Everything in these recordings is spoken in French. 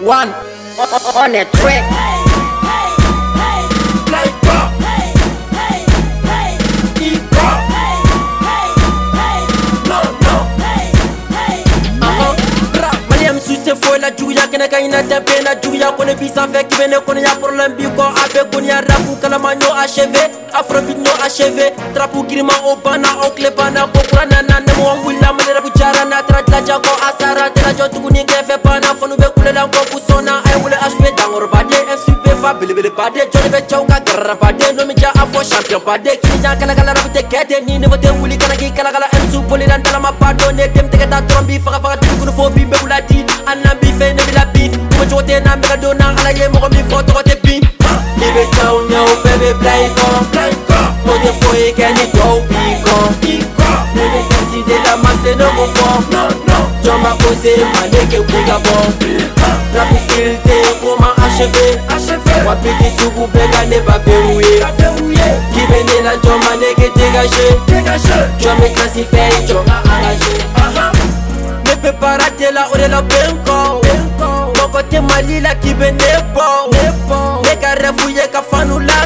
One on a track. Foi la juya kena kaina tempe na juya kone bisa fait qui vene kone ya problème bi ko avec kone ya rapu kala manyo achevé afrobeat no achevé trapu grima o bana o klebana ko kurana na nemo willa mane rapu jara na tratla jago asara tela jotu kuni ngefe bana fonu be kulela ko kusona ay wule ashbe dangor bade SUB fa bilibili bade jone be chauka garra bade no mi ja afo champion bade kini ja kala kala rapu te kete ni ne vote wuli kana ki kala kala MSU boli dan dala ma pardonne dem te ta trombi fa fa dikunu fo bi be bulati Nambi fe ne bila bin Kuma jote na mega dona ala ye mo mi foto kote bin Libe chow nyaw bebe play kon Mode foye keni go bi kon Libe kanti de la masse no go fon Joma pose maneke wiga bon Rapu filte koma achevé Wapiti sugu bega ne ba verrouillé Kibe ne la joma neke dégagé Joma classifé joma engagé Ne peut pas rater la ore la benko Mon côté mali la qui benepo Ne ka refouiller ka fanu la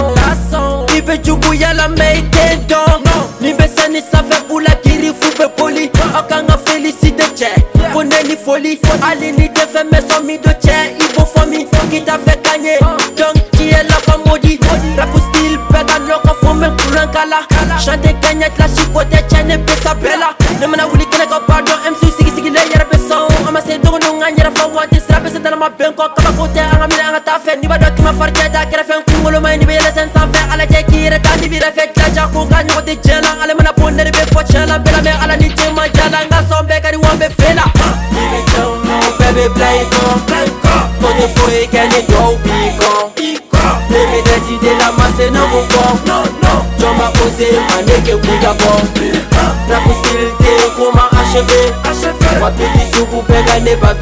son Ibe jubuya la meite don Ni besani sa fe bula kiri fube poli Okanga félicité tche Kone ni folie Ali ni defe me somi do tche Ibo fomi Kita fe kanye Donc qui est la femme maudit Rapu style pega loko fome kulankala Chante kanyet la chicote tche ne pesa bella Ne mana wuli kene ka pardon MSU sigi le yara beson Ama se dogo no nganyara fa wante sra bese dala ma benko kaba kote anga mine anga ta fe ni ba do kima farja da kera fen kungolo mai ni be yele sen san fe ala je kire ta ni bi refet la ja ko ganyo ko te jela ala mana ponde be fo chela bela me ala ni je ma jala nga sombe kari wambe fela ni be chow no bebe play kon Mode foye keni go bi kon Ne me deti de la masse no go fon Joma pose maneke wiga bon Rapu stilte koma achevé Wapiti sugu bega ne ba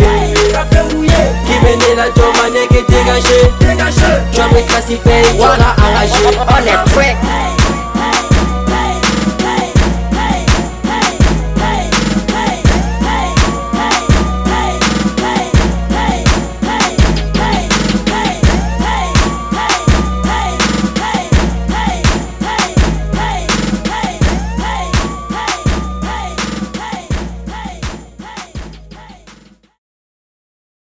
verrouillé Kibe ne la joma neke dégagé Joma classifé jona engagé